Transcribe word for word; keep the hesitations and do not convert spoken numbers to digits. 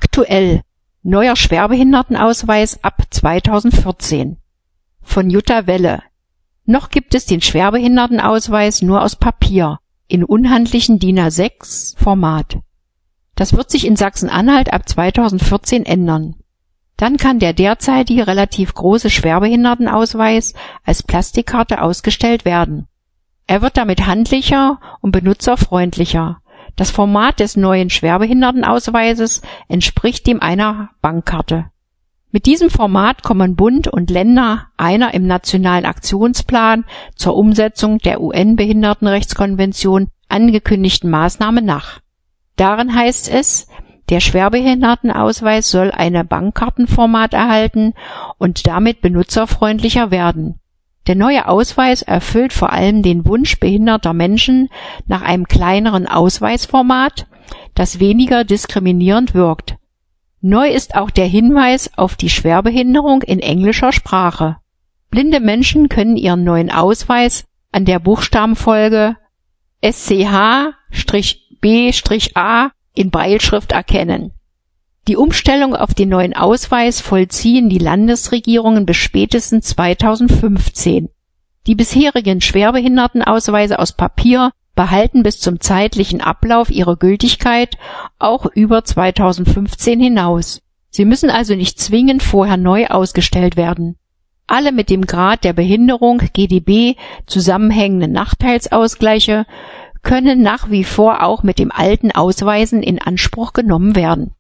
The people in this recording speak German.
Aktuell. Neuer Schwerbehindertenausweis ab zweitausendvierzehn. Von Jutta Welle. Noch gibt es den Schwerbehindertenausweis nur aus Papier, in unhandlichen D I N A sechs Format. Das wird sich in Sachsen-Anhalt ab zweitausendvierzehn ändern. Dann kann der derzeitige relativ große Schwerbehindertenausweis als Plastikkarte ausgestellt werden. Er wird damit handlicher und benutzerfreundlicher. Das Format des neuen Schwerbehindertenausweises entspricht dem einer Bankkarte. Mit diesem Format kommen Bund und Länder einer im Nationalen Aktionsplan zur Umsetzung der U N-Behindertenrechtskonvention angekündigten Maßnahme nach. Darin heißt es, der Schwerbehindertenausweis soll ein Bankkartenformat erhalten und damit benutzerfreundlicher werden. Der neue Ausweis erfüllt vor allem den Wunsch behinderter Menschen nach einem kleineren Ausweisformat, das weniger diskriminierend wirkt. Neu ist auch der Hinweis auf die Schwerbehinderung in englischer Sprache. Blinde Menschen können ihren neuen Ausweis an der Buchstabenfolge S C H B A in Brailleschrift erkennen. Die Umstellung auf den neuen Ausweis vollziehen die Landesregierungen bis spätestens zweitausendfünfzehn. Die bisherigen Schwerbehindertenausweise aus Papier behalten bis zum zeitlichen Ablauf ihre Gültigkeit auch über zweitausendfünfzehn hinaus. Sie müssen also nicht zwingend vorher neu ausgestellt werden. Alle mit dem Grad der Behinderung G D B zusammenhängenden Nachteilsausgleiche können nach wie vor auch mit dem alten Ausweisen in Anspruch genommen werden.